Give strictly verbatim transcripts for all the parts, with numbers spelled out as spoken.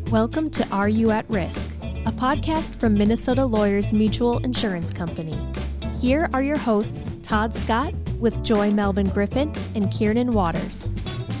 Welcome to Are You at Risk, a podcast from Minnesota Lawyers Mutual Insurance Company. Here are your hosts, Todd Scott with Joy Melvin Griffin and Kiernan Waters.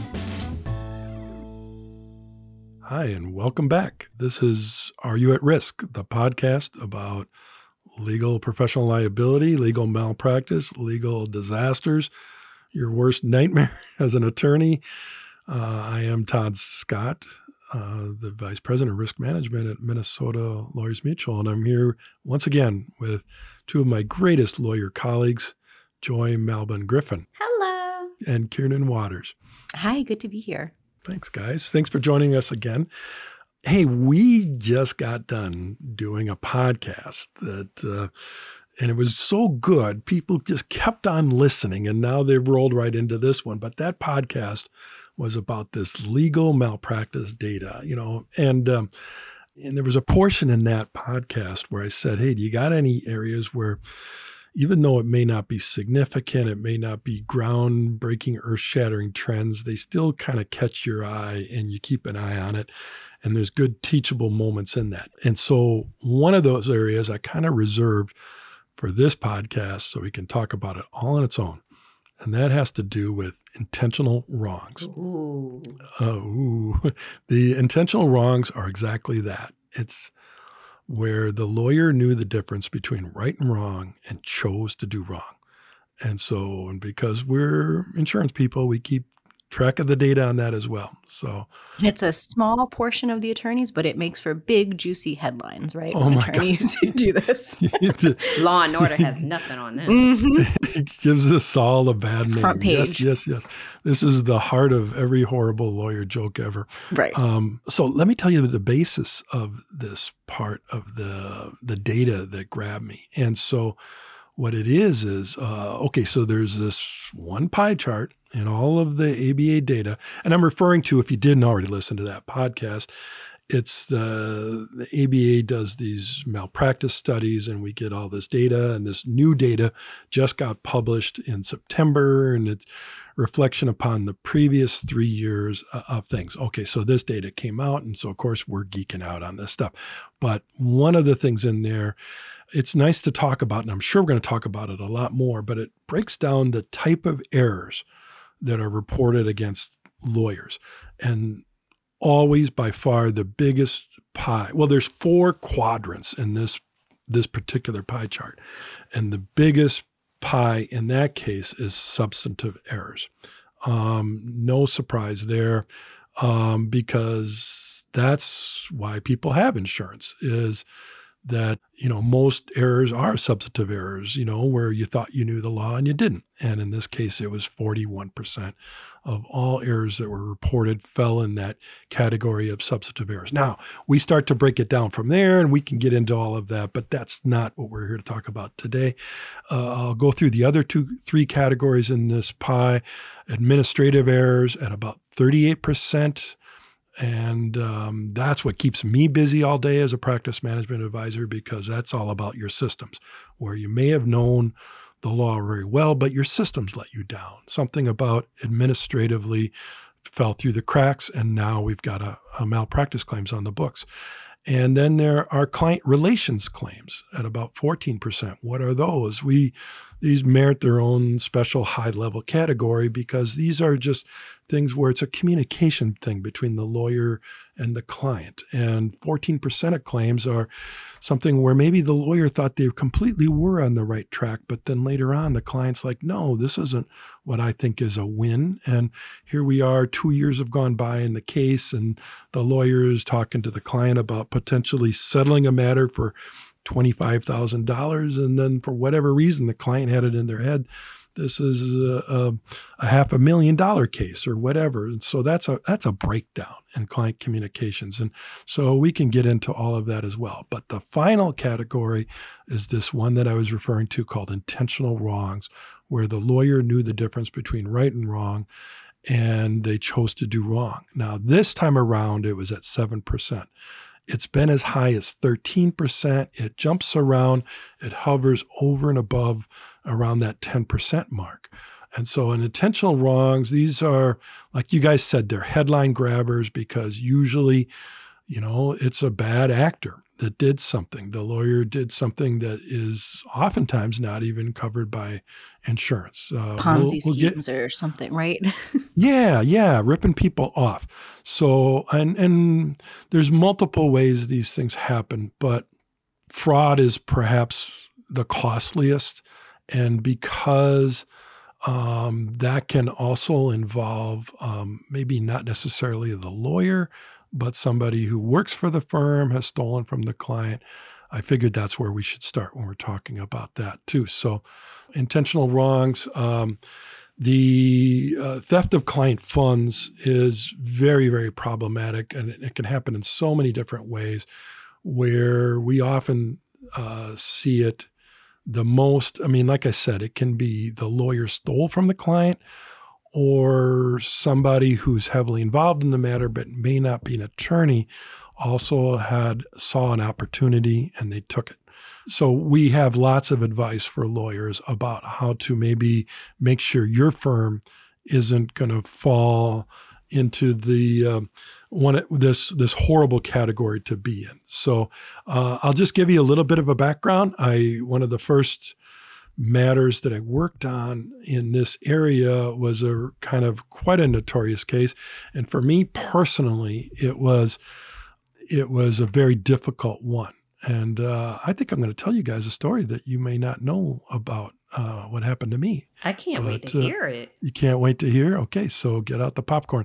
Hi, and welcome back. This is Are You at Risk, the podcast about legal professional liability, legal malpractice, legal disasters, your worst nightmare as an attorney. Uh, I am Todd Scott, uh, the Vice President of Risk Management at Minnesota Lawyers Mutual, and I'm here once again with two of my greatest lawyer colleagues, Joy Melvin Griffin. Hello. And Kiernan Waters. Hi, good to be here. Thanks, guys. Thanks for joining us again. Hey, we just got done doing a podcast that, uh, and it was so good. People just kept on listening, and now they've rolled right into this one. But that podcast was about this legal malpractice data, you know, and um, and there was a portion in that podcast where I said, hey, do you got any areas where, even though it may not be significant, it may not be groundbreaking, earth-shattering trends, they still kind of catch your eye and you keep an eye on it. And there's good teachable moments in that. And so one of those areas I kind of reserved for this podcast so we can talk about it all on its own. And that has to do with intentional wrongs. Ooh. Uh, ooh. The intentional wrongs are exactly that. It's where the lawyer knew the difference between right and wrong and chose to do wrong. And so, and because we're insurance people, we keep track of the data on that as well. So it's a small portion of the attorneys, but it makes for big, juicy headlines, right? Oh when my attorneys God. do this. Law and Order has nothing on them. Mm-hmm. It gives us all a bad name. Front page. Yes, yes, yes. This is the heart of every horrible lawyer joke ever. Right. Um, so let me tell you the basis of this part of the the data that grabbed me. And so what it is is, uh, okay, so there's this one pie chart in all of the A B A data. And I'm referring to, if you didn't already listen to that podcast, it's the, the A B A does these malpractice studies and we get all this data, and this new data just got published in September, and it's reflection upon the previous three years of things. Okay, so this data came out, and so of course we're geeking out on this stuff. But one of the things in there, it's nice to talk about, and I'm sure we're going to talk about it a lot more, but it breaks down the type of errors that are reported against lawyers. And always by far the biggest pie. Well, there's four quadrants in this this particular pie chart. And the biggest pie in that case is substantive errors. Um, no surprise there, um, because that's why people have insurance, is that, you know, most errors are substantive errors, you know, where you thought you knew the law and you didn't. And in this case, it was forty-one percent of all errors that were reported fell in that category of substantive errors. Now, we start to break it down from there, and we can get into all of that, but that's not what we're here to talk about today. Uh, I'll go through the other two, three categories in this pie. Administrative errors at about thirty-eight percent. And um, that's what keeps me busy all day as a practice management advisor, because that's all about your systems, where you may have known the law very well, but your systems let you down. Something about administratively fell through the cracks, and now we've got a, a malpractice claims on the books. And then there are client relations claims at about fourteen percent. What are those? We These merit their own special high-level category, because these are just things where it's a communication thing between the lawyer and the client. And fourteen percent of claims are something where maybe the lawyer thought they completely were on the right track, but then later on the client's like, no, this isn't what I think is a win. And here we are, two years have gone by in the case, and the lawyer is talking to the client about potentially settling a matter for twenty-five thousand dollars. And then for whatever reason, the client had it in their head, this is a, a, a half a million dollar case or whatever. And so that's a, that's a breakdown in client communications. And so we can get into all of that as well. But the final category is this one that I was referring to called intentional wrongs, where the lawyer knew the difference between right and wrong, and they chose to do wrong. Now, this time around, it was at seven percent. It's been as high as thirteen percent. It jumps around. It hovers over and above around that ten percent mark. And so in intentional wrongs, these are, like you guys said, they're headline grabbers, because usually you know, it's a bad actor that did something. The lawyer did something that is oftentimes not even covered by insurance. Uh, Ponzi we'll, we'll schemes get, or something, right? yeah, yeah, ripping people off. So, and and there's multiple ways these things happen, but fraud is perhaps the costliest. And because um, that can also involve um, maybe not necessarily the lawyer, but somebody who works for the firm has stolen from the client, I figured that's where we should start when we're talking about that too. So intentional wrongs, um, the uh, theft of client funds is very, very problematic, and it, it can happen in so many different ways where we often uh, see it the most. I mean, like I said, it can be the lawyer stole from the client, or somebody who's heavily involved in the matter but may not be an attorney also had saw an opportunity and they took it. So we have lots of advice for lawyers about how to maybe make sure your firm isn't going to fall into the uh, one this this horrible category to be in. So uh, I'll just give you a little bit of a background. I one of the first matters that I worked on in this area was a kind of quite a notorious case. And for me personally, it was, it was a very difficult one. And uh, I think I'm going to tell you guys a story that you may not know about uh, what happened to me. I can't but, wait to uh, hear it. You can't wait to hear? Okay, so get out the popcorn.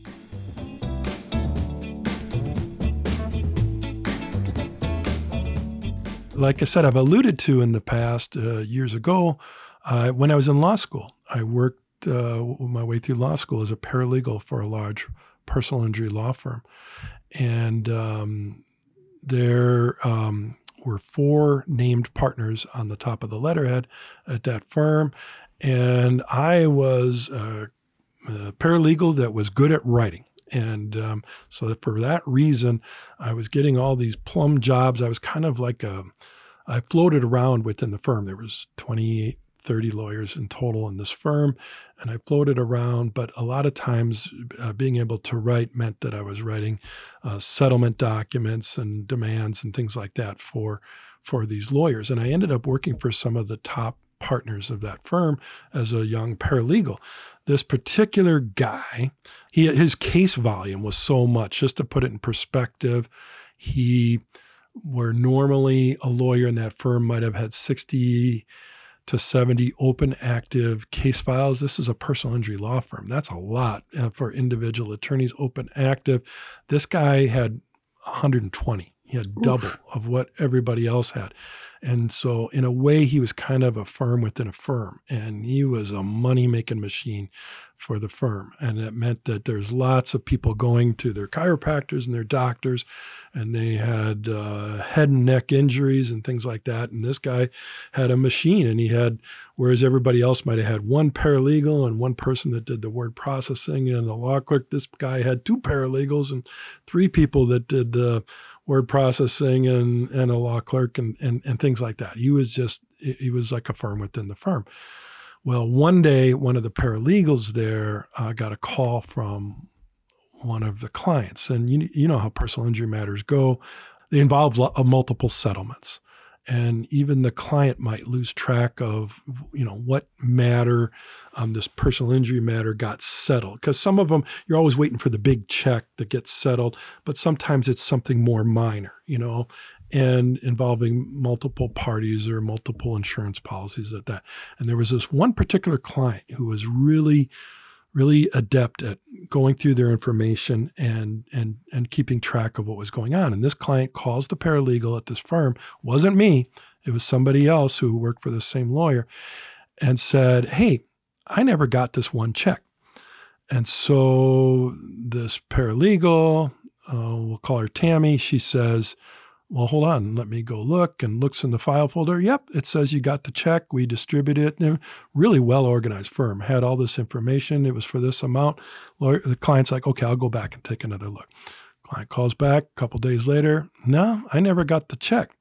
Like I said, I've alluded to in the past, uh, years ago, uh, when I was in law school, I worked uh, my way through law school as a paralegal for a large personal injury law firm. And um, there um, were four named partners on the top of the letterhead at that firm. And I was a, a paralegal that was good at writing. And um, so that for that reason, I was getting all these plum jobs. I was kind of like a, I floated around within the firm. There was twenty-eight, thirty lawyers in total in this firm, and I floated around. But a lot of times uh, being able to write meant that I was writing uh, settlement documents and demands and things like that for, for these lawyers. And I ended up working for some of the top partners of that firm as a young paralegal. This particular guy, he his case volume was so much. Just to put it in perspective, he, where normally a lawyer in that firm might have had sixty to seventy open active case files. This is a personal injury law firm. That's a lot uh, for individual attorneys open active. This guy had one hundred twenty. He had double Oof. Of what everybody else had. And so in a way, he was kind of a firm within a firm, and he was a money-making machine for the firm. And it meant that there's lots of people going to their chiropractors and their doctors, and they had uh, head and neck injuries and things like that. And this guy had a machine, and he had, whereas everybody else might have had one paralegal and one person that did the word processing and a law clerk, this guy had two paralegals and three people that did the word processing and, and a law clerk and, and, and things like that. He was just, he was like a firm within the firm. Well, one day, one of the paralegals there uh, got a call from one of the clients. And you, you know how personal injury matters go. They involve lo- uh, multiple settlements. And even the client might lose track of, you know, what matter, um, this personal injury matter got settled. Because some of them, you're always waiting for the big check that gets settled, but sometimes it's something more minor, you know, and involving multiple parties or multiple insurance policies at that. And there was this one particular client who was really, really adept at going through their information and and and keeping track of what was going on. And this client calls the paralegal at this firm, wasn't me, it was somebody else who worked for the same lawyer, and said, hey, I never got this one check. And so this paralegal, uh, we'll call her Tammy, she says, well, hold on, let me go look, and looks in the file folder. Yep, it says you got the check. We distributed it. Really well-organized firm, had all this information. It was for this amount. Lawyer, the client's like, okay, I'll go back and take another look. Client calls back a couple days later. No, I never got the check.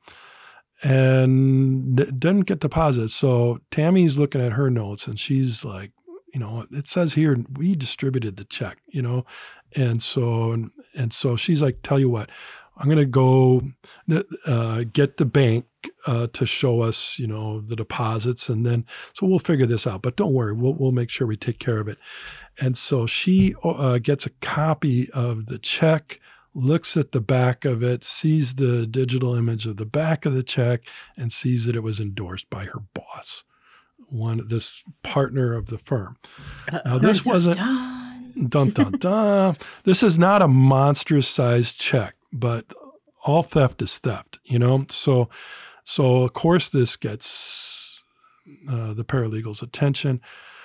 And didn't get deposited. So Tammy's looking at her notes, and she's like, you know, it says here we distributed the check, you know, and so and, and so she's like, tell you what, I'm going to go uh, get the bank uh, to show us, you know, the deposits, and then so we'll figure this out. But don't worry, we'll we'll make sure we take care of it. And so she uh, gets a copy of the check, looks at the back of it, sees the digital image of the back of the check, and sees that it was endorsed by her boss, one this partner of the firm. Uh, now this dun, wasn't dun dun dun. dun. This is not a monstrous sized check, but all theft is theft, you know. So, so of course this gets uh, the paralegal's attention.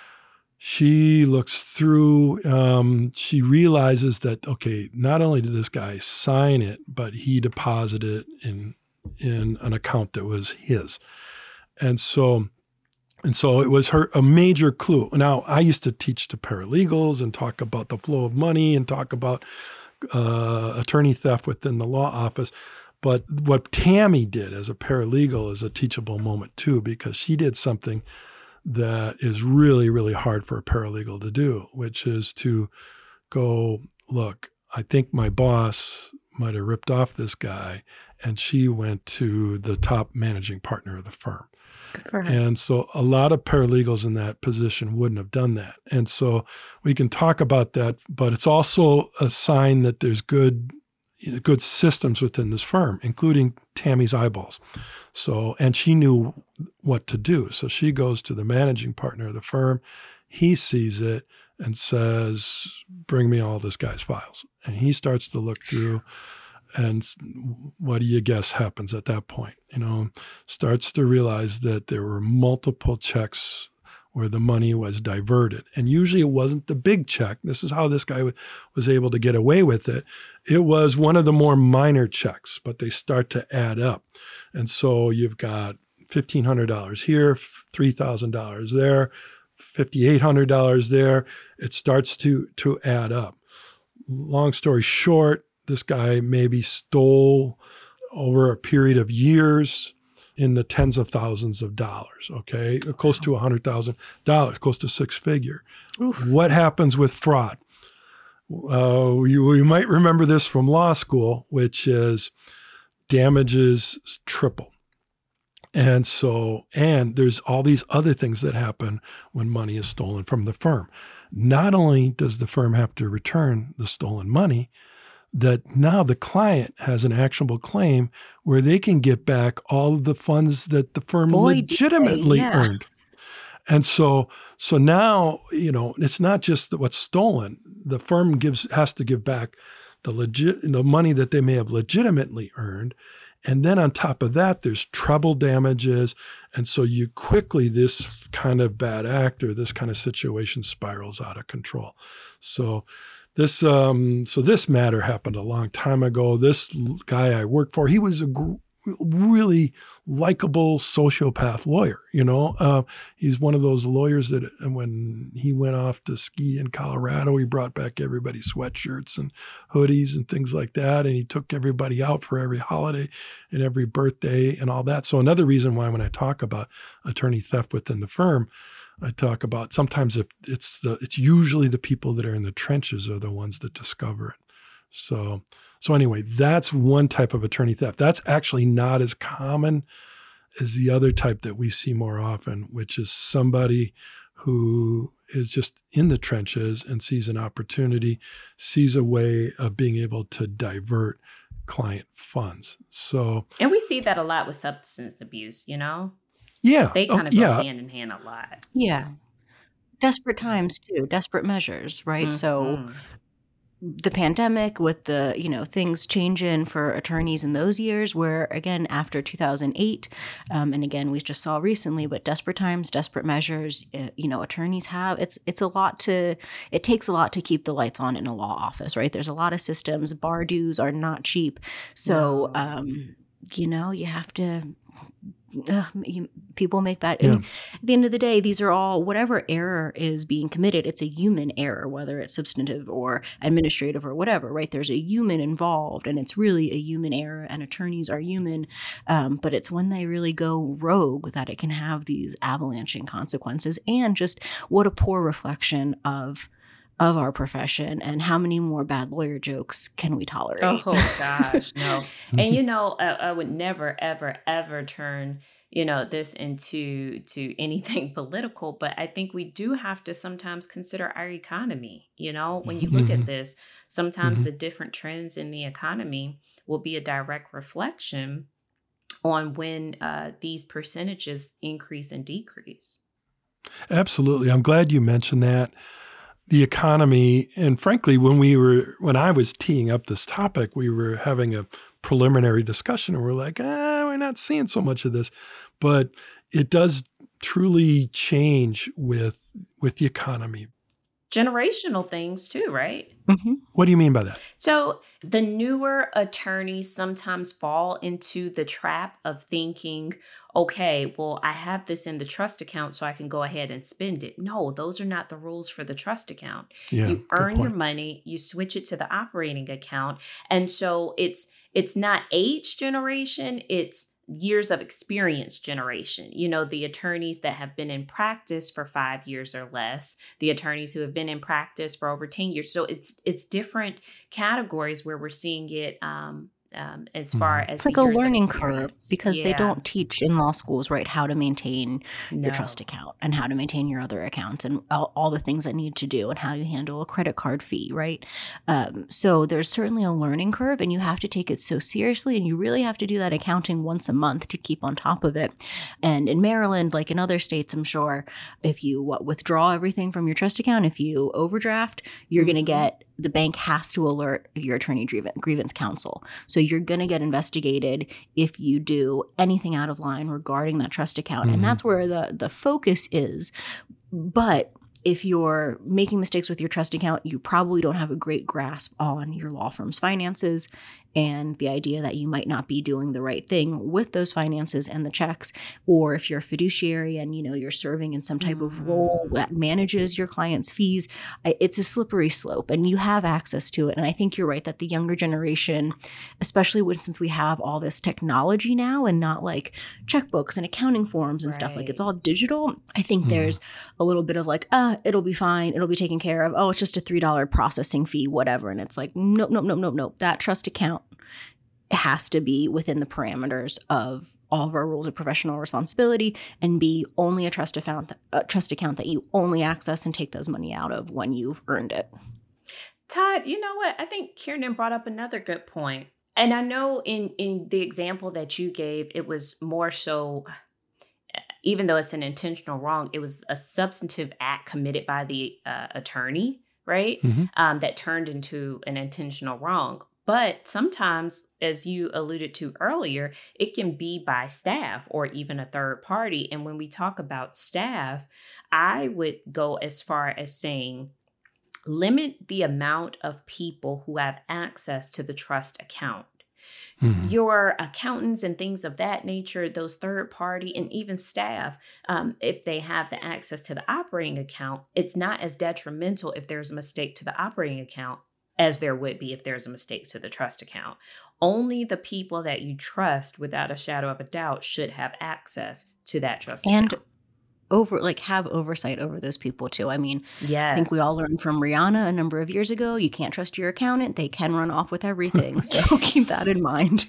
She looks through. Um, she realizes that okay, not only did this guy sign it, but he deposited it in in an account that was his, and so. And so it was her a major clue. Now, I used to teach to paralegals and talk about the flow of money and talk about uh, attorney theft within the law office. But what Tammy did as a paralegal is a teachable moment too, because she did something that is really, really hard for a paralegal to do, which is to go, look, I think my boss might have ripped off this guy. And she went to the top managing partner of the firm. And so a lot of paralegals in that position wouldn't have done that. And so we can talk about that, but it's also a sign that there's good you know, good systems within this firm, including Tammy's eyeballs. So, and she knew what to do. So she goes to the managing partner of the firm. He sees it and says, bring me all this guy's files. And he starts to look through. And what do you guess happens at that point? You know, starts to realize that there were multiple checks where the money was diverted. And usually it wasn't the big check. This is how this guy was able to get away with it. It was one of the more minor checks, but they start to add up. And so you've got fifteen hundred dollars here, three thousand dollars there, five thousand eight hundred dollars there. It starts to, to add up. Long story short, this guy maybe stole over a period of years in the tens of thousands of dollars, okay? Close to one hundred thousand dollars, close to six figure. Oof. What happens with fraud? Uh, you, you might remember this from law school, which is damages triple. And so, and there's all these other things that happen when money is stolen from the firm. Not only does the firm have to return the stolen money, that now the client has an actionable claim where they can get back all of the funds that the firm Boy, legitimately yeah. earned. And so, so now, you know, it's not just that what's stolen. The firm gives has to give back the legit, the money that they may have legitimately earned. And then on top of that, there's treble damages. And so you quickly, this kind of bad actor, this kind of situation spirals out of control. So This um, so this matter happened a long time ago. This guy I worked for, he was a gr- really likable sociopath lawyer. You know, uh, he's one of those lawyers that when he went off to ski in Colorado, he brought back everybody sweatshirts and hoodies and things like that, and he took everybody out for every holiday and every birthday and all that. So another reason why when I talk about attorney theft within the firm, I talk about sometimes if it's the it's usually the people that are in the trenches are the ones that discover it. So so anyway, that's one type of attorney theft. That's actually not as common as the other type that we see more often, which is somebody who is just in the trenches and sees an opportunity, sees a way of being able to divert client funds. So and we see that a lot with substance abuse, you know? Yeah. They kind of oh, go yeah. hand in hand a lot. Yeah. Desperate times too, desperate measures, right? Mm-hmm. So the pandemic with the, you know, things changing for attorneys in those years where, again, after two thousand eight, um, and again, we just saw recently, but desperate times, desperate measures, uh, you know, attorneys have, it's it's a lot to, it takes a lot to keep the lights on in a law office, right? There's a lot of systems. Bar dues are not cheap. So, no. um, you know, you have to uh, you, people make bad. Yeah. And at the end of the day, these are all, whatever error is being committed, it's a human error, whether it's substantive or administrative or whatever, right? There's a human involved, and it's really a human error, and attorneys are human. Um, but it's when they really go rogue that it can have these avalanching consequences, and just what a poor reflection of of our profession, and how many more bad lawyer jokes can we tolerate? Oh gosh, no. And you know, I, I would never, ever, ever turn, you know, this into to anything political, but I think we do have to sometimes consider our economy. You know, when you look Mm-hmm. at this, sometimes Mm-hmm. the different trends in the economy will be a direct reflection on when uh, these percentages increase and decrease. Absolutely. I'm glad you mentioned that. The economy, and frankly, when we were, when I was teeing up this topic, we were having a preliminary discussion, and we're like, ah, we're not seeing so much of this, but it does truly change with with the economy. Generational things too, right? Mm-hmm. What do you mean by that? So the newer attorneys sometimes fall into the trap of thinking, okay, well, I have this in the trust account, so I can go ahead and spend it. No, those are not the rules for the trust account. Yeah, you good earn your point. money, you switch it to the operating account. And so it's it's not age generation, it's years of experience generation. You know, the attorneys that have been in practice for five years or less, the attorneys who have been in practice for over ten years. So it's it's different categories where we're seeing it um, um, as far Mhm. as It's like the a years of learning curve, experience. because they Yeah. don't teach in law schools, right, how to maintain No. your trust account and how to maintain your other accounts and all, all the things that need to do and how you handle a credit card fee, right? Um, so there's certainly a learning curve, and you have to take it so seriously, and you really have to do that accounting once a month to keep on top of it. And in Maryland, like in other states, I'm sure, if you what, withdraw everything from your trust account, if you overdraft, you're going to Mhm. get, the bank has to alert your attorney grievance, grievance counsel. So you're going to get investigated if you do anything out of line regarding that trust account. Mhm. And that's where the, the focus is. But if you're making mistakes with your trust account, you probably don't have a great grasp on your law firm's finances and the idea that you might not be doing the right thing with those finances and the checks. Or if you're a fiduciary and, you know, you're serving in some type of Mhm. role that manages your client's fees, I- it's a slippery slope, and you have access to it. And I think you're right that the younger generation, especially when, since we have all this technology now and not like checkbooks and accounting forms and stuff, like it's Right. all digital, I think Mhm. there's a little bit of like, ah, it'll be fine. It'll be taken care of. Oh, it's just a three dollars processing fee, whatever. And it's like, nope, nope, nope, nope, nope. That trust account has to be within the parameters of all of our rules of professional responsibility and be only a trust account, a trust account that you only access and take those money out of when you've earned it. Todd, you know what? I think Kiernan brought up another good point. And I know in in the example that you gave, it was more so, even though it's an intentional wrong, it was a substantive act committed by the uh, attorney, right? Mhm. Um, that turned into an intentional wrong. But sometimes, as you alluded to earlier, it can be by staff or even a third party. And when we talk about staff, I would go as far as saying, limit the amount of people who have access to the trust account. Mhm. Your accountants and things of that nature, those third party and even staff, um, if they have the access to the operating account, it's not as detrimental if there's a mistake to the operating account as there would be if there's a mistake to the trust account. Only the people that you trust without a shadow of a doubt should have access to that trust And account. over, like, have oversight over those people too. I mean, Yes. I think we all learned from Rihanna a number of years ago, you can't trust your accountant. They can run off with everything. So keep that in mind.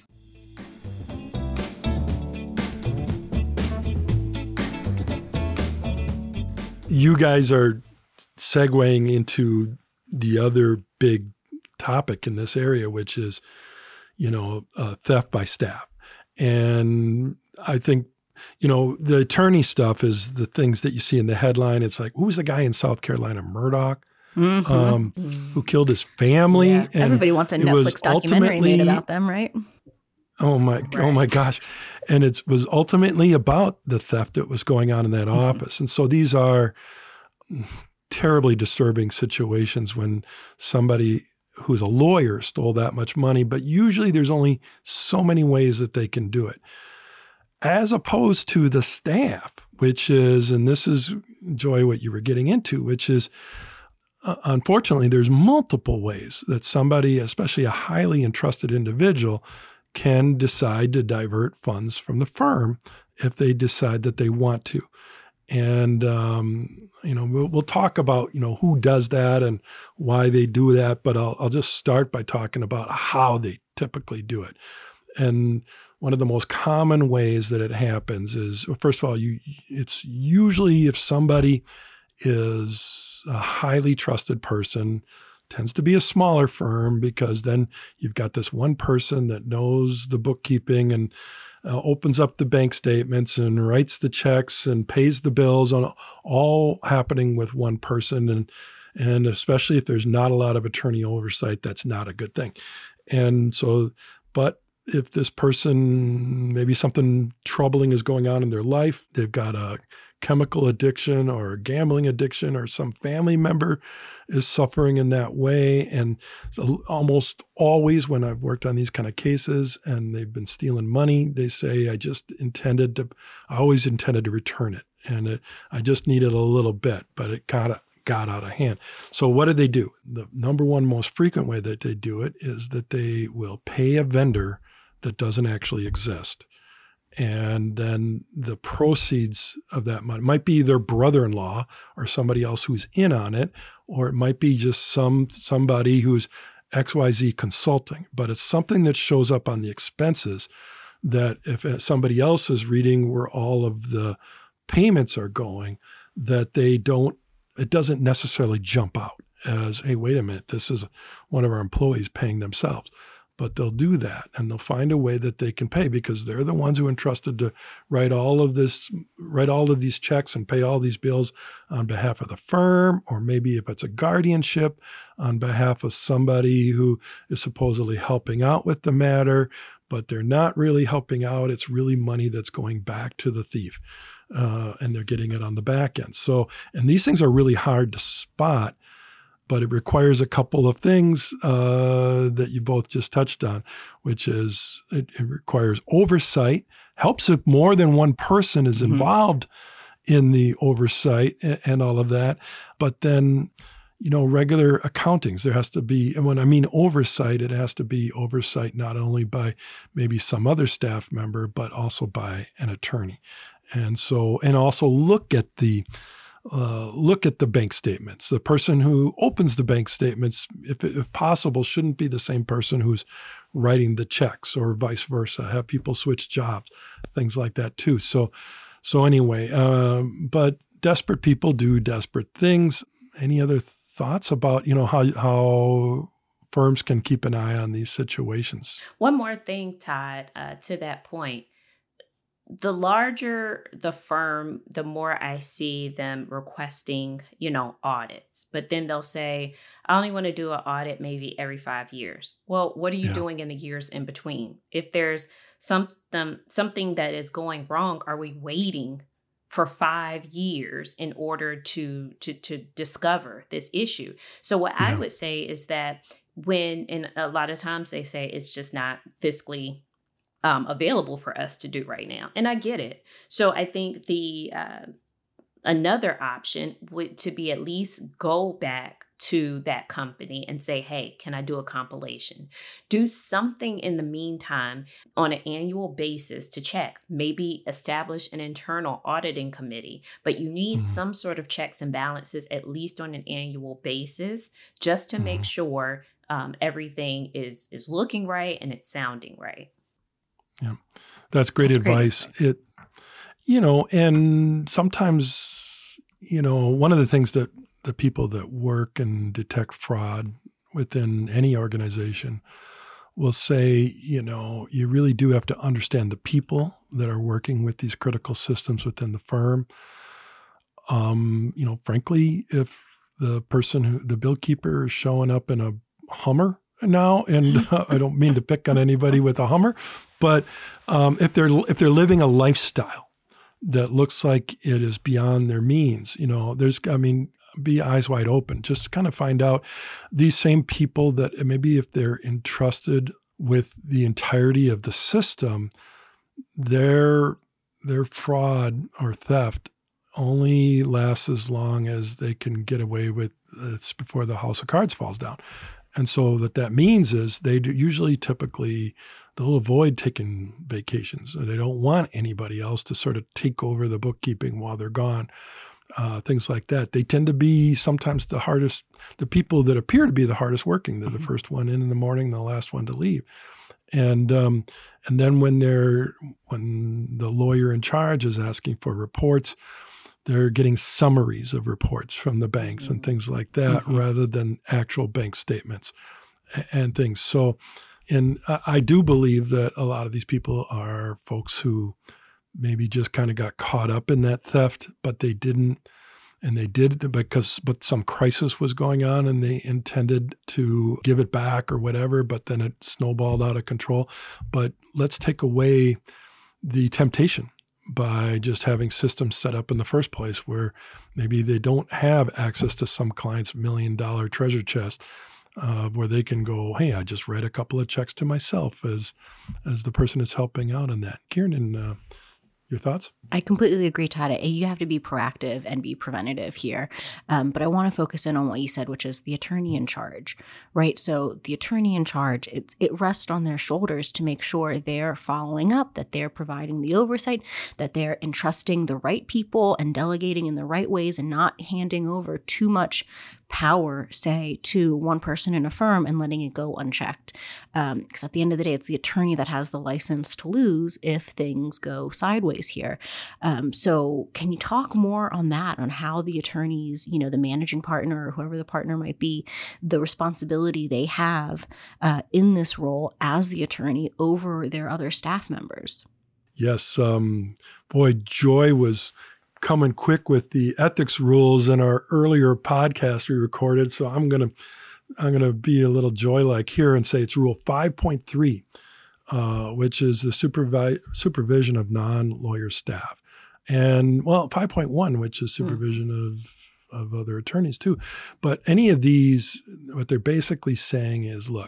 You guys are segueing into the other big topic in this area, which is, you know, uh, theft by staff. And I think, you know, the attorney stuff is the things that you see in the headline. It's like, who was the guy in South Carolina, Murdoch, Mhm. um, Mm. who killed his family? Yeah. And Everybody wants a it was Netflix documentary made ultimately- about them, right? Oh my, oh my gosh. And it was ultimately about the theft that was going on in that Mhm. office. And so these are terribly disturbing situations when somebody who's a lawyer stole that much money, but usually there's only so many ways that they can do it. as opposed to the staff, which is, and this is, Joy, what you were getting into, which is, uh, unfortunately, there's multiple ways that somebody, especially a highly entrusted individual, can decide to divert funds from the firm if they decide that they want to. And, um, you know, we'll, we'll talk about, you know, who does that and why they do that, but I'll, I'll just start by talking about how they typically do it. And one of the most common ways that it happens is, first of all, you it's usually if somebody is a highly trusted person, tends to be a smaller firm, because then you've got this one person that knows the bookkeeping and uh, opens up the bank statements and writes the checks and pays the bills, on all happening with one person. And, and especially if there's not a lot of attorney oversight, that's not a good thing. And so, but if this person, maybe something troubling is going on in their life, they've got a chemical addiction or a gambling addiction, or some family member is suffering in that way. And so almost always when I've worked on these kind of cases and they've been stealing money, they say, I just intended to, I always intended to return it. And it, I just needed a little bit, but it got it. got out of hand. So what did they do? The number one most frequent way that they do it is that they will pay a vendor that doesn't actually exist. And then the proceeds of that money might be their brother-in-law or somebody else who's in on it, or it might be just some somebody who's X Y Z consulting. But it's something that shows up on the expenses that if somebody else is reading where all of the payments are going, that they don't, it doesn't necessarily jump out as, hey, wait a minute, this is one of our employees paying themselves. But they'll do that, and they'll find a way that they can pay, because they're the ones who are entrusted to write all of this, write all of these checks and pay all these bills on behalf of the firm, or maybe if it's a guardianship, on behalf of somebody who is supposedly helping out with the matter, but they're not really helping out. It's really money that's going back to the thief, uh, and they're getting it on the back end. So, and these things are really hard to spot, but it requires a couple of things uh, that you both just touched on, which is it, it requires oversight, helps if more than one person is involved mm-hmm. in the oversight and, and all of that. But then, you know, regular accountings, there has to be, and when I mean oversight, it has to be oversight not only by maybe some other staff member, but also by an attorney. And so, and also look at the Uh, look at the bank statements. The person who opens the bank statements, if, if possible, shouldn't be the same person who's writing the checks, or vice versa. Have people switch jobs, things like that too. So, so anyway, um, but desperate people do desperate things. Any other thoughts about, you know, how how firms can keep an eye on these situations? One more thing, Todd, uh, to that point. The larger the firm, the more I see them requesting, you know, audits. But then they'll say, I only want to do an audit maybe every five years. Well, what are you yeah. doing in the years in between? If there's something, something that is going wrong, are we waiting for five years in order to, to, to discover this issue? So what yeah. I would say is that when, and a lot of times they say it's just not fiscally Um, available for us to do right now. And I get it. So I think the uh, another option would to be at least go back to that company and say, hey, can I do a compilation? Do something in the meantime on an annual basis to check. Maybe establish an internal auditing committee, but you need mm-hmm. some sort of checks and balances at least on an annual basis, just to mm-hmm. make sure um, everything is is looking right and it's sounding right. Yeah, that's great that's advice. Great. It, you know, and sometimes, you know, one of the things that the people that work and detect fraud within any organization will say, you know, you really do have to understand the people that are working with these critical systems within the firm. Um, you know, frankly, if the person who, the bill keeper is showing up in a Hummer now, and uh, I don't mean to pick on anybody with a Hummer, but um, if they're if they're living a lifestyle that looks like it is beyond their means, you know, there's, I mean, be eyes wide open. Just kind of find out these same people that maybe if they're entrusted with the entirety of the system, they're their fraud or theft only lasts as long as they can get away with it before the house of cards falls down. And so what that means is they do usually typically they'll avoid taking vacations. They don't want anybody else to sort of take over the bookkeeping while they're gone, uh, things like that. They tend to be sometimes the hardest, the people that appear to be the hardest working. They're the first one in in the morning, the last one to leave. And um, and then when they're when the lawyer in charge is asking for reports, they're getting summaries of reports from the banks and things like that, mm-hmm. rather than actual bank statements and things. So, and I do believe that a lot of these people are folks who maybe just kind of got caught up in that theft, but they didn't, and they did because but some crisis was going on and they intended to give it back or whatever, but then it snowballed out of control. But let's take away the temptation by just having systems set up in the first place where maybe they don't have access to some client's million dollar treasure chest, uh, where they can go, hey, I just write a couple of checks to myself as as the person is helping out in that. Kieran, uh, your thoughts? I completely agree, Todd. You have to be proactive and be preventative here. Um, but I want to focus in on what you said, which is the attorney in charge, right? So the attorney in charge, it, it rests on their shoulders to make sure they're following up, that they're providing the oversight, that they're entrusting the right people and delegating in the right ways and not handing over too much power, say, to one person in a firm and letting it go unchecked. Um, because at the end of the day, it's the attorney that has the license to lose if things go sideways here. Um, so can you talk more on that, on how the attorneys, you know, the managing partner or whoever the partner might be, the responsibility they have uh, in this role as the attorney over their other staff members? Yes. Um, boy, Joy was coming quick with the ethics rules in our earlier podcast we recorded. So I'm going to, I'm going to be a little Joy-like here and say it's rule five point three, uh, which is the supervi- supervision of non-lawyer staff. And well, five point one, which is supervision mm. of, of other attorneys too. But any of these, what they're basically saying is, look,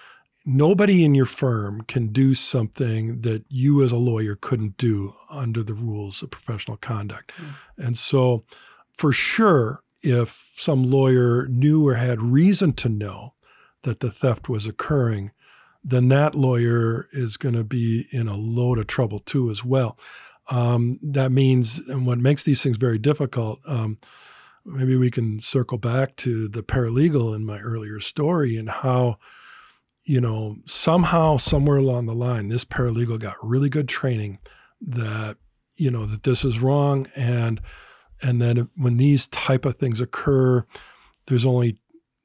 nobody in your firm can do something that you as a lawyer couldn't do under the rules of professional conduct. Mm. And so for sure, if some lawyer knew or had reason to know that the theft was occurring, then that lawyer is going to be in a load of trouble too as well. Um, that means, and what makes these things very difficult, um, maybe we can circle back to the paralegal in my earlier story and how, you know, somehow, somewhere along the line, this paralegal got really good training that, you know, that this is wrong. And and then when these type of things occur, there's only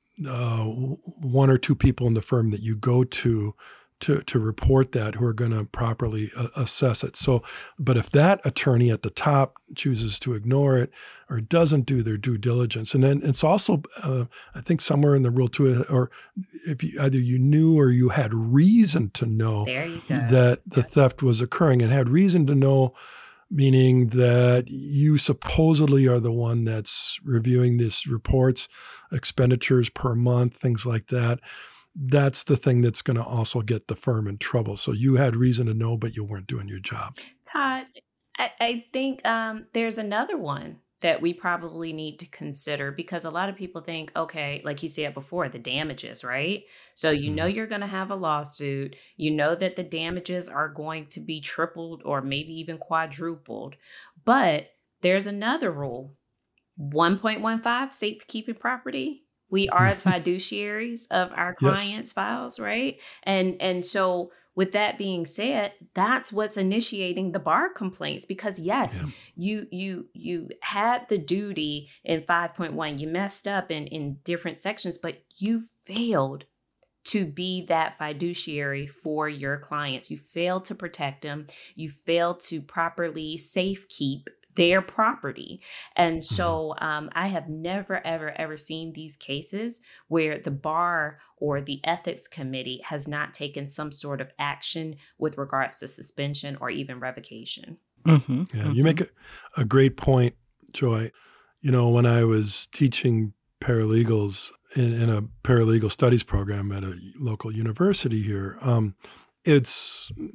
uh, one or two people in the firm that you go to to to report that who are going to properly uh, assess it. So, but if that attorney at the top chooses to ignore it or doesn't do their due diligence, and then it's also, uh, I think somewhere in the rule too, or if you, either you knew or you had reason to know there you go. that the theft was occurring, and had reason to know, meaning that you supposedly are the one that's reviewing these reports, expenditures per month, things like that. That's the thing that's going to also get the firm in trouble. So you had reason to know, but you weren't doing your job. Todd, I, I think um, there's another one that we probably need to consider, because a lot of people think, okay, like you said before, the damages, right? So you mm-hmm. know you're going to have a lawsuit. You know that the damages are going to be tripled or maybe even quadrupled. But there's another rule, one point one five, safekeeping property. We are the fiduciaries of our clients' yes. files, right? And and so with that being said, that's what's initiating the bar complaints, because yes, yeah. you you you had the duty in five point one. You messed up in, in different sections, but you failed to be that fiduciary for your clients. You failed to protect them. You failed to properly safekeep their property. And so um, I have never, ever, ever seen these cases where the bar or the ethics committee has not taken some sort of action with regards to suspension or even revocation. Mm-hmm. Yeah, mm-hmm. You make a, a great point, Joy. You know, when I was teaching paralegals in, in a paralegal studies program at a local university here, um, it's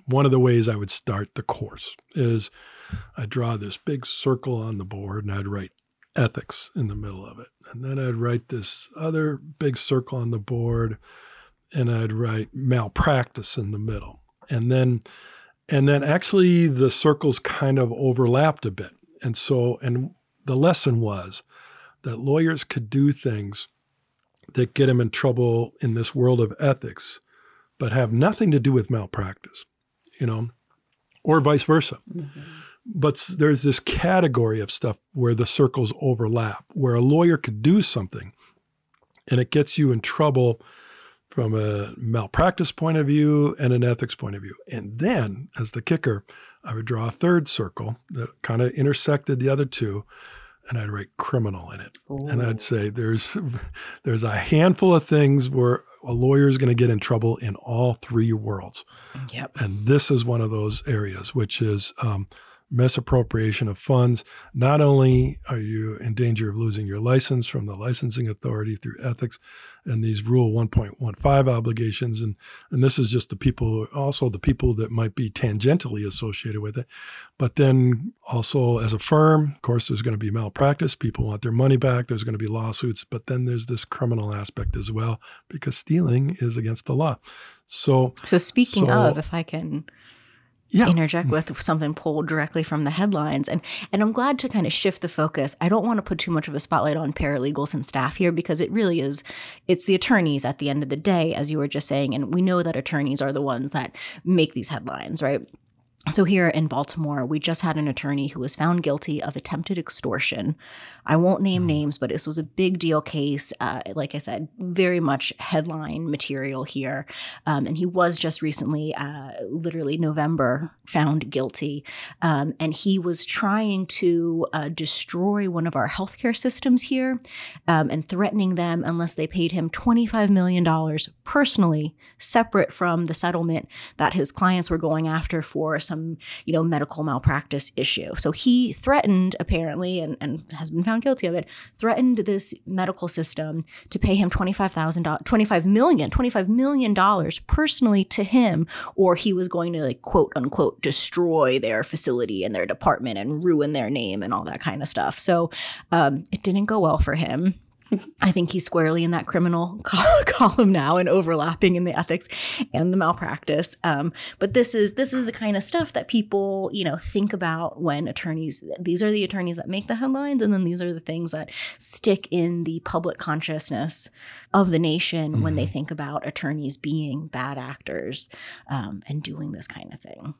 one of the ways I would start the course is I'd draw this big circle on the board and I'd write ethics in the middle of it. And then I'd write this other big circle on the board and I'd write malpractice in the middle. And then, and then actually the circles kind of overlapped a bit. And so, and the lesson was that lawyers could do things that get them in trouble in this world of ethics, but have nothing to do with malpractice, you know, or vice versa. Mm-hmm. But there's this category of stuff where the circles overlap, where a lawyer could do something and it gets you in trouble from a malpractice point of view and an ethics point of view. And then, as the kicker, I would draw a third circle that kind of intersected the other two, and I'd write criminal in it. Ooh. And I'd say there's there's a handful of things where a lawyer is going to get in trouble in all three worlds. Yep. And this is one of those areas, which is um, misappropriation of funds. Not only are you in danger of losing your license from the licensing authority through ethics and these Rule one point one five obligations, and, and this is just the people, also the people that might be tangentially associated with it, but then also as a firm, of course, there's going to be malpractice. People want their money back. There's going to be lawsuits, but then there's this criminal aspect as well, because stealing is against the law. So, so speaking so, of, if I can yeah. interject with something pulled directly from the headlines. And and I'm glad to kind of shift the focus. I don't want to put too much of a spotlight on paralegals and staff here, because it really is, it's the attorneys at the end of the day, as you were just saying. And we know that attorneys are the ones that make these headlines, right? So here in Baltimore, we just had an attorney who was found guilty of attempted extortion. I won't name names, but this was a big deal case. Uh, like I said, very much headline material here. Um, and he was just recently, uh, literally November, found guilty. Um, and he was trying to uh, destroy one of our healthcare systems here um, and threatening them unless they paid him twenty-five million dollars personally, separate from the settlement that his clients were going after for some Some, you know, medical malpractice issue. So he threatened, apparently, and, and has been found guilty of it, threatened this medical system to pay him twenty-five thousand dollars, twenty-five million dollars, twenty-five million dollars personally to him, or he was going to, like, quote unquote, destroy their facility and their department and ruin their name and all that kind of stuff. So um, it didn't go well for him. I think he's squarely in that criminal column now and overlapping in the ethics and the malpractice. Um, but this is this is the kind of stuff that people, you know, think about when attorneys, these are the attorneys that make the headlines, and then these are the things that stick in the public consciousness of the nation mm-hmm. when they think about attorneys being bad actors um, and doing this kind of thing.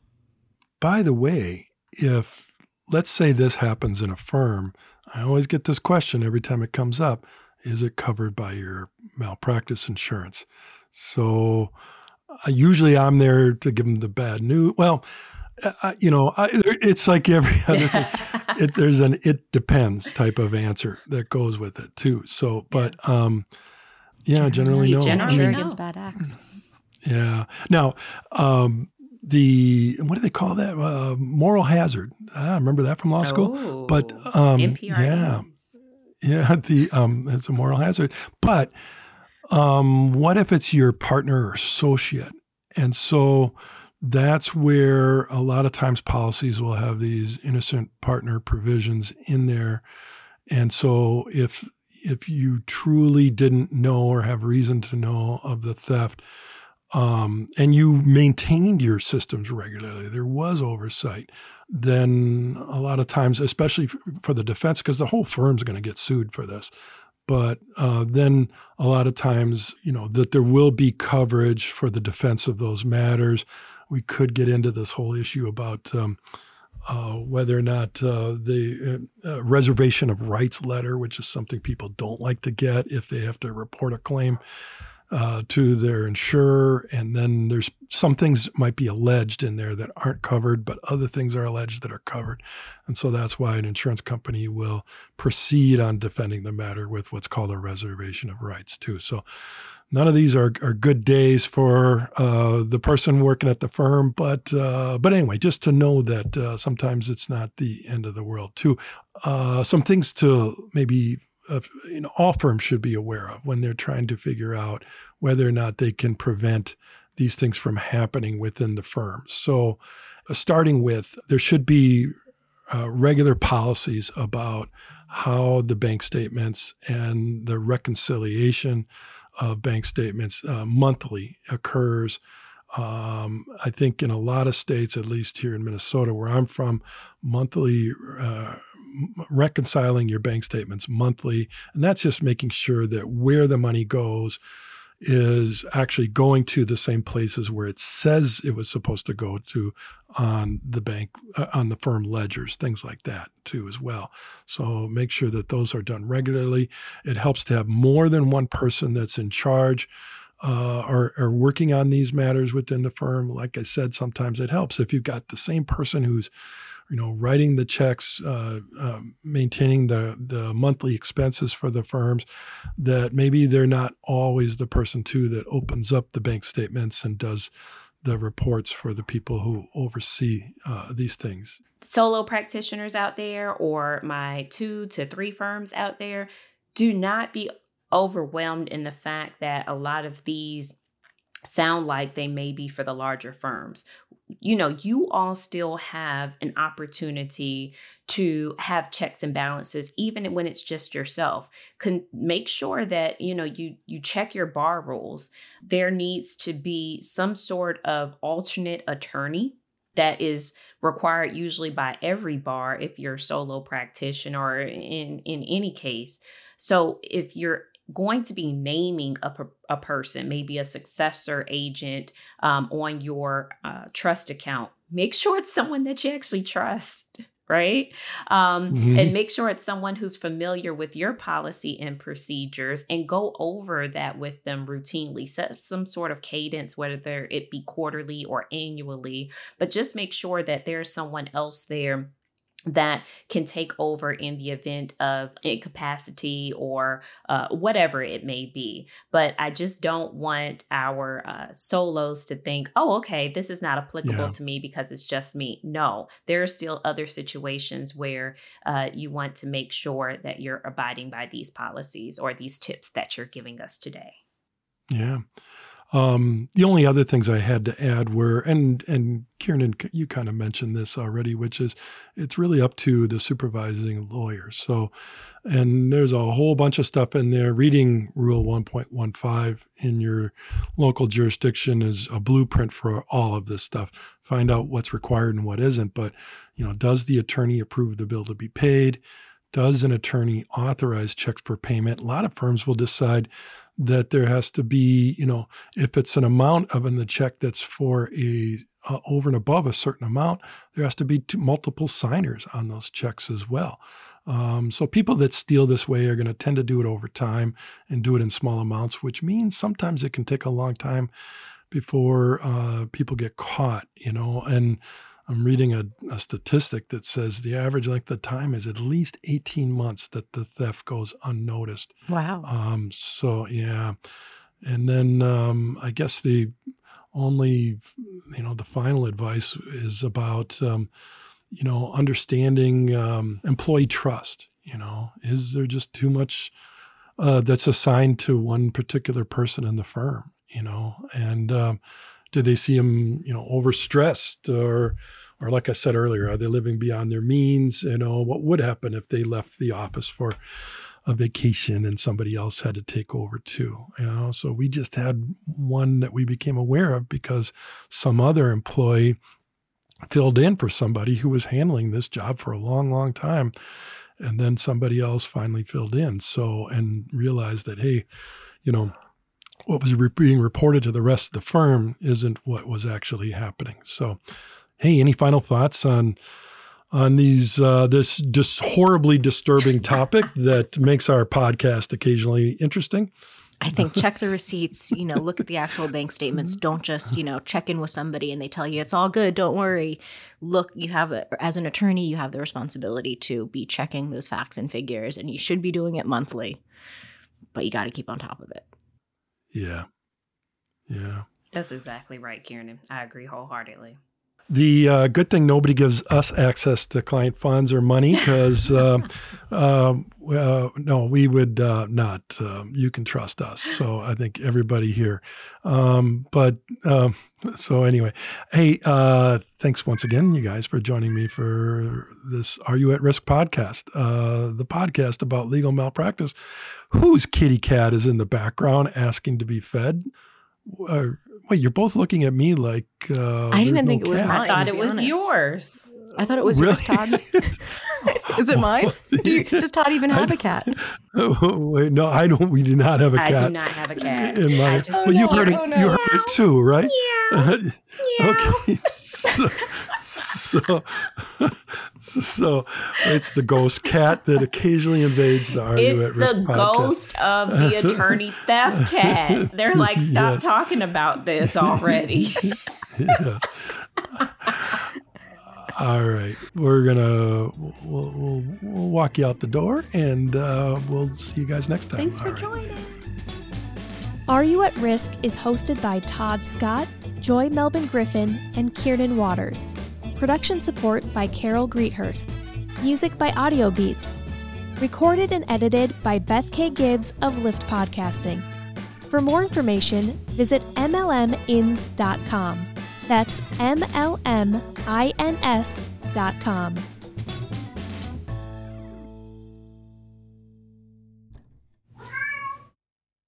By the way, if let's say this happens in a firm, I always get this question every time it comes up. Is it covered by your malpractice insurance? So uh, usually I'm there to give them the bad news. Well, uh, you know, I, it's like every other thing. It, there's an it depends type of answer that goes with it too. So, but um, yeah, generally no. Generally I mean, against bad acts. Yeah. Now, um, the, what do they call that? Uh, moral hazard. I remember that from law school. Oh, but um, N P R yeah, yeah, the um, it's a moral hazard. But um, what if it's your partner or associate? And so that's where a lot of times policies will have these innocent partner provisions in there. And so if if you truly didn't know or have reason to know of the theft, Um, and you maintained your systems regularly, there was oversight, then a lot of times, especially for the defense, because the whole firm's going to get sued for this, but uh, then a lot of times, you know, that there will be coverage for the defense of those matters. We could get into this whole issue about um, uh, whether or not uh, the uh, reservation of rights letter, which is something people don't like to get if they have to report a claim Uh, to their insurer, and then there's some things might be alleged in there that aren't covered, but other things are alleged that are covered. And so that's why an insurance company will proceed on defending the matter with what's called a reservation of rights too. So none of these are, are good days for uh, the person working at the firm, but uh, but anyway, just to know that uh, sometimes it's not the end of the world too. Uh, some things to maybe Of, you know, all firms should be aware of when they're trying to figure out whether or not they can prevent these things from happening within the firm. So uh, starting with, there should be uh, regular policies about how the bank statements and the reconciliation of bank statements uh, monthly occurs. Um, I think in a lot of states, at least here in Minnesota, where I'm from, monthly uh, reconciling your bank statements monthly, and that's just making sure that where the money goes is actually going to the same places where it says it was supposed to go to on the bank, uh, on the firm ledgers, things like that too as well. So make sure that those are done regularly. It helps to have more than one person that's in charge uh, or, or working on these matters within the firm. Like I said, sometimes it helps if you've got the same person who's you know, writing the checks, uh, uh, maintaining the, the monthly expenses for the firms, that maybe they're not always the person, too, that opens up the bank statements and does the reports for the people who oversee uh, these things. Solo practitioners out there, or my two to three firms out there, do not be overwhelmed in the fact that a lot of these sound like they may be for the larger firms. You know, you all still have an opportunity to have checks and balances, even when it's just yourself. Can make sure that, you know, you, you check your bar rules. There needs to be some sort of alternate attorney that is required usually by every bar if you're a solo practitioner or in, in any case. So if you're going to be naming a, a person, maybe a successor agent um, on your uh, trust account, make sure it's someone that you actually trust, right? Um, mm-hmm. And make sure it's someone who's familiar with your policy and procedures, and go over that with them routinely. Set some sort of cadence, whether it be quarterly or annually, but just make sure that there's someone else there that can take over in the event of incapacity or uh, whatever it may be. But I just don't want our uh, solos to think, oh, okay, this is not applicable yeah. to me because it's just me. No, there are still other situations where uh, you want to make sure that you're abiding by these policies or these tips that you're giving us today. Yeah. Um, the only other things I had to add were, and and Kieran, you kind of mentioned this already, which is it's really up to the supervising lawyer. So, and there's a whole bunch of stuff in there. Reading Rule one point one five in your local jurisdiction is a blueprint for all of this stuff. Find out what's required and what isn't. But, you know, does the attorney approve the bill to be paid? Does an attorney authorize checks for payment? A lot of firms will decide that there has to be, you know, if it's an amount of in the check that's for a uh, over and above a certain amount, there has to be two, multiple signers on those checks as well. Um, so people that steal this way are going to tend to do it over time and do it in small amounts, which means sometimes it can take a long time before uh, people get caught, you know, and I'm reading a, a statistic that says the average length of time is at least eighteen months that the theft goes unnoticed. Wow. Um, so, yeah. And then um, I guess the only, you know, the final advice is about, um, you know, understanding um, employee trust. You know, is there just too much uh, that's assigned to one particular person in the firm, you know, and um, do they see them, you know, overstressed, or, or like I said earlier, are they living beyond their means? You know, what would happen if they left the office for a vacation and somebody else had to take over too? You know, so we just had one that we became aware of because some other employee filled in for somebody who was handling this job for a long, long time, and then somebody else finally filled in. So, and realized that, hey, you know, what was re- being reported to the rest of the firm isn't what was actually happening. So, hey, any final thoughts on on these uh, this just horribly disturbing topic that makes our podcast occasionally interesting? I think check the receipts, you know, look at the actual bank statements. Don't just, you know, check in with somebody and they tell you it's all good. Don't worry. Look, you have, a, as an attorney, you have the responsibility to be checking those facts and figures, and you should be doing it monthly, but you got to keep on top of it. Yeah. Yeah. That's exactly right, Kieran. I agree wholeheartedly. The uh, good thing nobody gives us access to client funds or money because, uh, uh, uh, no, we would uh, not. Um, you can trust us. So I think everybody here. Um, but um, so anyway, hey, uh, thanks once again, you guys, for joining me for this Are You at Risk podcast, uh, the podcast about legal malpractice. Whose kitty cat is in the background asking to be fed? Uh, wait, you're both looking at me like uh, I didn't no think it was cat. mine. I thought it was honest. yours. I thought it was Really? yours, Todd. Is it mine? Do you, does Todd even have a cat? Oh, wait, no, I don't. We do not have a I cat. do not have a cat. In my, I just but you heard it. Oh, no. You heard it too, right? Yeah. Okay. So, so, so it's the ghost cat that occasionally invades the Are You It's at Risk the podcast. ghost of the attorney theft cat. They're like, stop Yes. talking about this already. Yes. All right, we're gonna we'll, we'll, we'll walk you out the door, and uh, we'll see you guys next time. Thanks for All right. joining. Are You at Risk is hosted by Todd Scott, Joy Melvin Griffin, and Kiernan Waters. Production support by Carol Greethurst. Music by Audio Beats. Recorded and edited by Beth K. Gibbs of Lift Podcasting. For more information, visit M L M ins dot com. That's M L M I N S dot com.